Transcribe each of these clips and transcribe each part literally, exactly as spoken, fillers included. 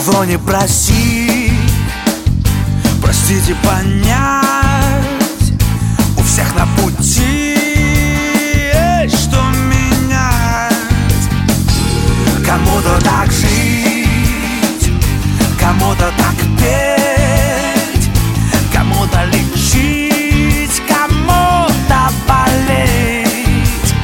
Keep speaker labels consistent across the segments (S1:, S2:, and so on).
S1: Кого не проси, простите, понять. У всех на пути есть что менять. Кому-то так жить, кому-то так петь, кому-то лечить, кому-то болеть.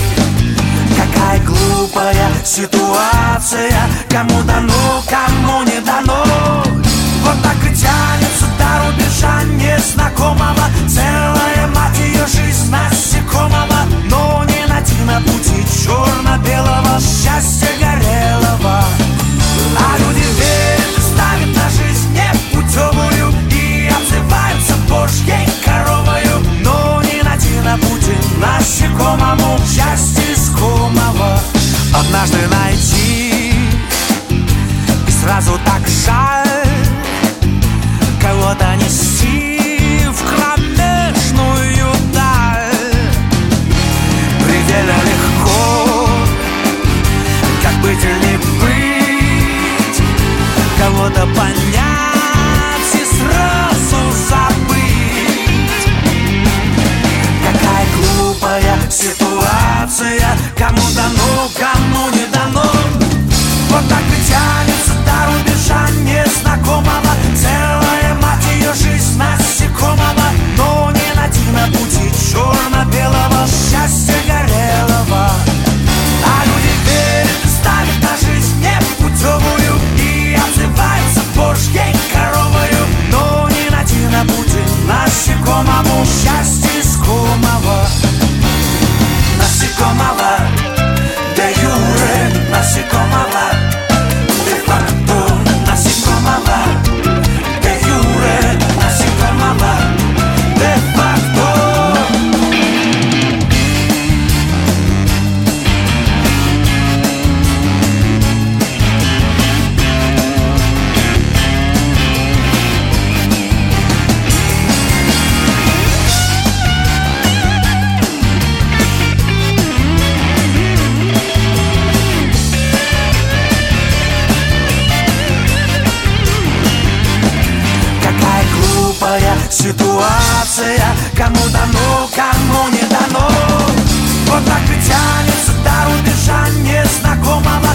S1: Какая глупая ситуация, кому дано, кому не дано. Вот так и тянется до рубежа незнакомого. Целая, мать ее, жизнь насекомого. Но не найти на пути черно-белого счастья горелого. А люди верят и ставят на жизнь непутевую и обзываются божьей коровою. Но не найти на пути насекомому счастья искомого. Однажды найти и сразу так жаль кого-то нести в кромешную даль. Предельно легко, как быть или не быть, кого-то понять и сразу забыть. Какая глупая ситуация, кому дано, кому не дано. Вот так и тянется до рубежа незнакомого. Целая, мать ее, жизнь насекомого. Но не найти на пути черно-белого счастья горелого. А люди верят и ставят на жизнь непутевую и обзываются божьей коровою. Но не найти на пути насекомому счастья искомого. Насекомого, де юре насекомого, де факто насекомого, де юре насекомого, де факто. Ситуация, кому дано, кому не дано. Вот так и тянется до рубежа незнакомого.